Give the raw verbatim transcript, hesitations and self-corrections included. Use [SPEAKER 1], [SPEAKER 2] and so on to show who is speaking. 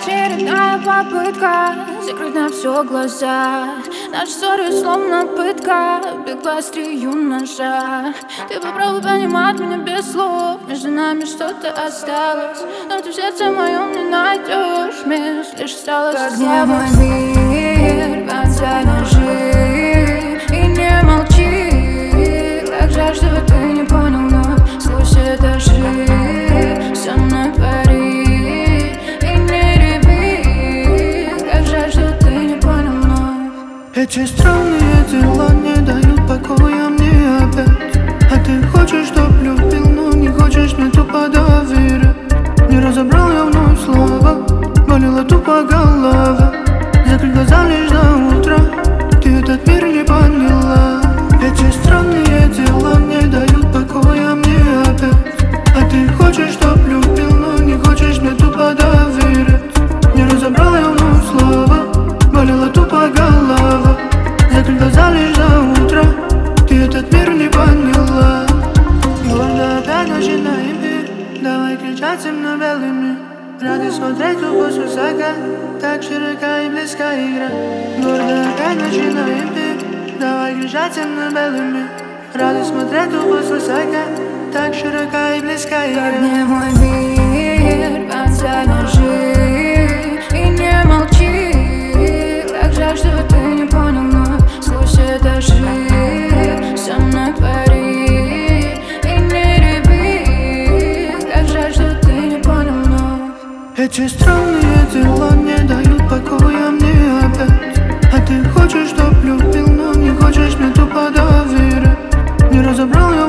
[SPEAKER 1] очередная попытка закрыть на все глаза. Наши ссоры словно пытка, бегла острию ножа. Ты попробуй понимать меня без слов, между нами что-то осталось, но ты в сердце моем не найдешь мест, лишь осталось. Как не мой мир, вонзай ножи и не молчи. Как жаль, что ты не понял, но сквозь этажи со мной пари и не реви. Как жаль, что ты не понял, но
[SPEAKER 2] эти странные дела не дают покоя мне опять. А ты хочешь, чтоб любил, но не хочешь мне тупо доверять. Не разобрал я вновь слова, болела тупо голова. Закрыть глаза лишь до утра, ты этот мир не поняла. Эти странные дела не дают покоя мне опять. А ты хочешь, чтоб любил, но не хочешь мне тупо доверять. Не разобрал я вновь слова, болела тупо голова. Закрыть глаза лишь до утра, ты этот мир не поняла. Гордо опять начинаем пить, давай кричать темно белыми. Рады смотреть тупо свысока, так широка и близка игра. Гордо опять начинаем пить, давай кричать темно белыми. Рады смотреть тупо свысока, так широка и близка игра.
[SPEAKER 1] как не мой мир, вонзай ножи и не молчи. Как жаль, что ты не понял, но сквозь этажи со мной пари и не реви. Как жаль, что ты не понял, но
[SPEAKER 2] эти странные дела не дают покоя мне опять. А ты хочешь, чтоб любил, но не хочешь мне тупо доверять. Не разобрал я